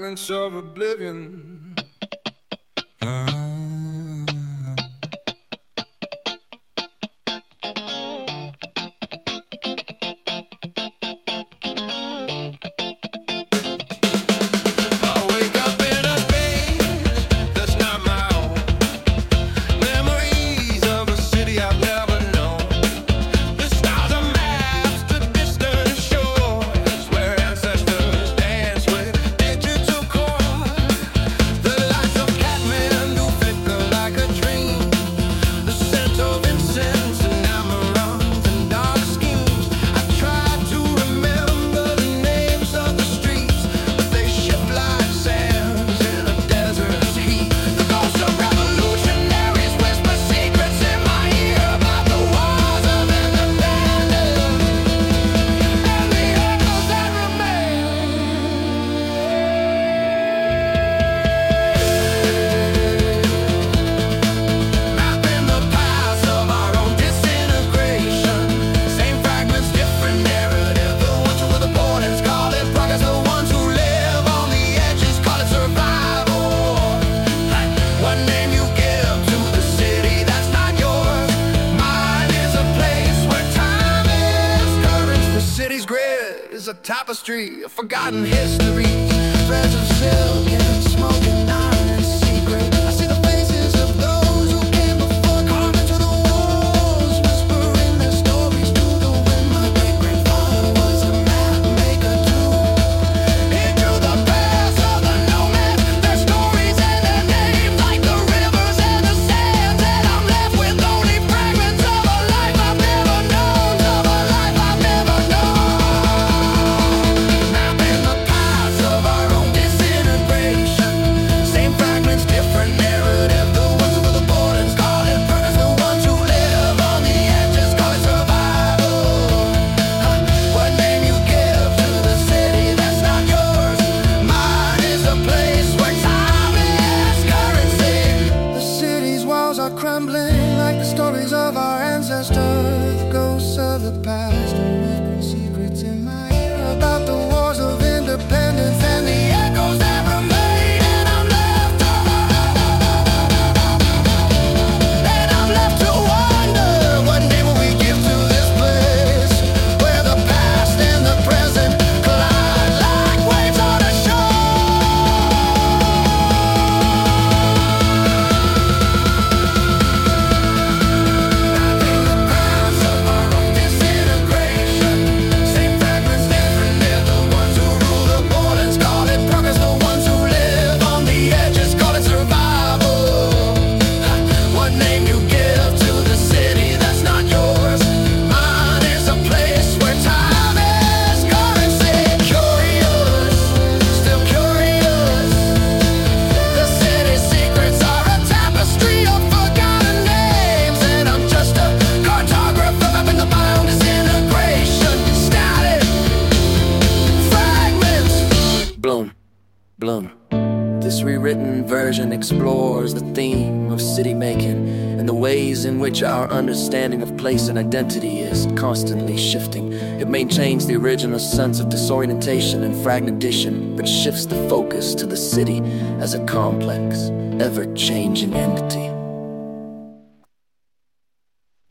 fragments of oblivion. A tapestry of forgotten history, threads of silk and smoking iron and secret. I see the faces of those who came before, carved into the walls, whispering their stories to the wind. My great-grandfather was a map maker too. He drew the paths of the nomad, their stories and their names, like the rivers and the sands. And I'm left with only fragments of a life I've never known, of a life I've never known. Crumbling like the stories of our ancestors, the ghosts of the past, and whispering secrets in my ear about the wars of independence and the echoes that remain. And I'm left to wonder, what name will we give to this place, where the past and the present collide like waves on a shore. Bloom. This rewritten version explores the theme of city making and the ways in which our understanding of place and identity is constantly shifting. It maintains the original sense of disorientation and fragmentation, but shifts the focus to the city as a complex, ever-changing entity.